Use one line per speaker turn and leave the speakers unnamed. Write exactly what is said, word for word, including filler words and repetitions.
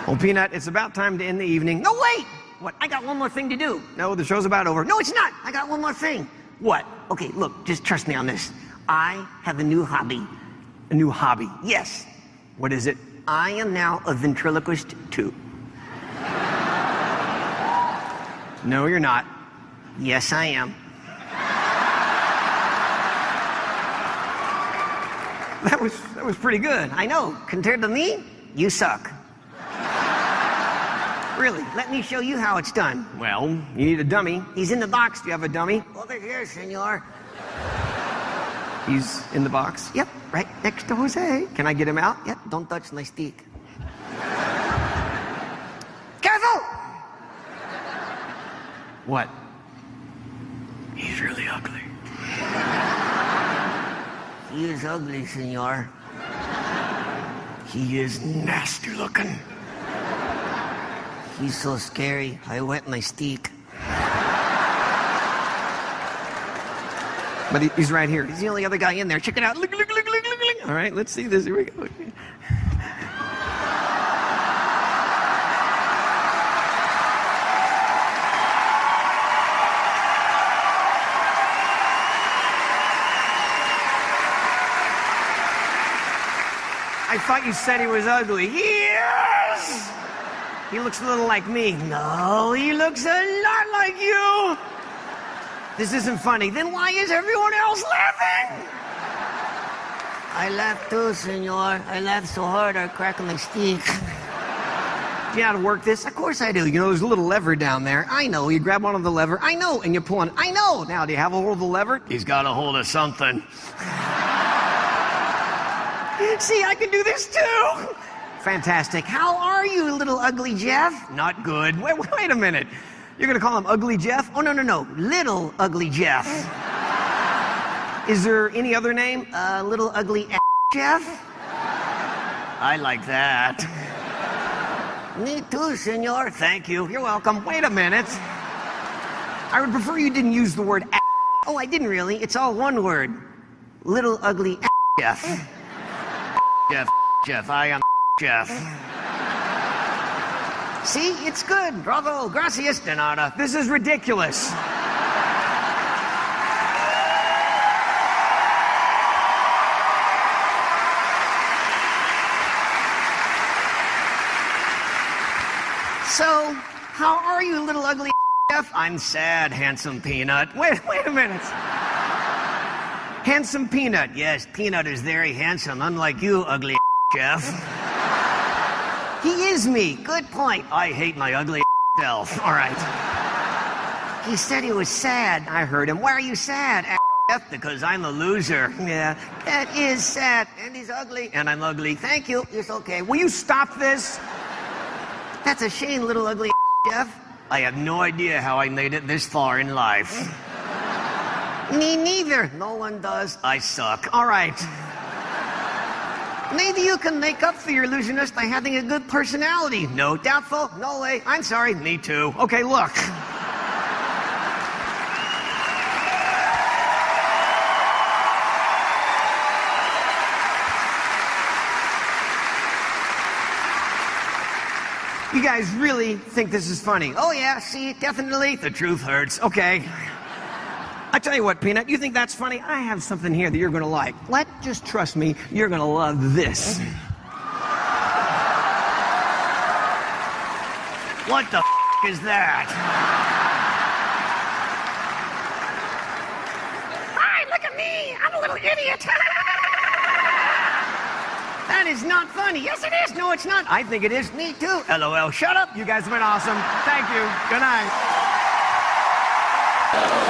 Well, Peanut, it's about time to end the evening.
No, wait! What? I got one more thing to do.
No, the show's about over.
No, it's not. I got one more thing.
What?
Okay, look, just trust me on this. I have a new hobby.
A new hobby?
Yes.
What is it?
I am now a ventriloquist, too.
No, you're not.
Yes, I am.
That was, that was pretty good.
I know. Compared to me, you suck. Really, let me show you how it's done.
Well, you need a dummy.
He's in the box.
Do you have a dummy?
Over here, senor.
He's in the box?
Yep, right next to Jose.
Can I get him out?
Yep, don't touch my stick. Careful!
What? He's really ugly.
He is ugly, senor.
He is nasty looking.
He's so scary, I wet my stick.
But he, he's right here.
He's the only other guy in there. Check it out. Look, look, look, look, look, look.
All right, let's see this. Here we go. I thought you said he was ugly. Yes! He looks a little like me.
No, he looks a lot like you.
This isn't funny.
Then why is everyone else laughing? I laugh too, senor. I laugh so hard I crack my stick.
Do you know how to work this?
Of course I do. You know, there's a little lever down there. I know. You grab one of the lever. I know. And you pull on. I know.
Now, do you have a hold of the lever?
He's got a hold of something. See, I can do this too.
Fantastic.
How are you, little ugly Jeff?
Not good. Wait, wait a minute. You're going to call him Ugly Jeff?
Oh, no, no, no. Little ugly Jeff.
Is there any other name?
Uh, little ugly Jeff?
I like that.
Me too, senor.
Thank you. You're welcome. Wait a minute. I would prefer you didn't use the word
Oh, I didn't really. It's all one word. Little ugly
Jeff. Jeff, Jeff, I am Jeff.
See, it's good. Bravo, gracias, de nada.
This is ridiculous.
So, how are you, little ugly Jeff?
I'm sad, handsome Peanut. Wait, wait a minute. Handsome Peanut.
Yes, Peanut is very handsome, unlike you, ugly Jeff.
He is me.
Good point.
I hate my ugly self. All right.
He said he was sad.
I heard him.
Why are you sad, Jeff?
Because I'm a loser.
Yeah, that is sad. And he's ugly.
And I'm ugly.
Thank you. It's okay.
Will you stop this?
That's a shame, little ugly Jeff.
I have no idea how I made it this far in life.
Me neither. No one does.
I suck. All right.
Maybe you can make up for your illusionist by having a good personality.
No.
Doubtful? No way. I'm sorry.
Me too. Okay, look. You guys really think this is funny?
Oh, yeah. See, definitely.
The truth hurts. Okay. I tell you what, Peanut, you think that's funny? I have something here that you're going to like. What? Just trust me, you're going to love this.
What the f*** is that? Hi, look at me. I'm a little idiot. That is not funny. Yes, it is. No, it's not.
I think it is.
Me too.
LOL. Shut up. You guys have been awesome. Thank you. Good night.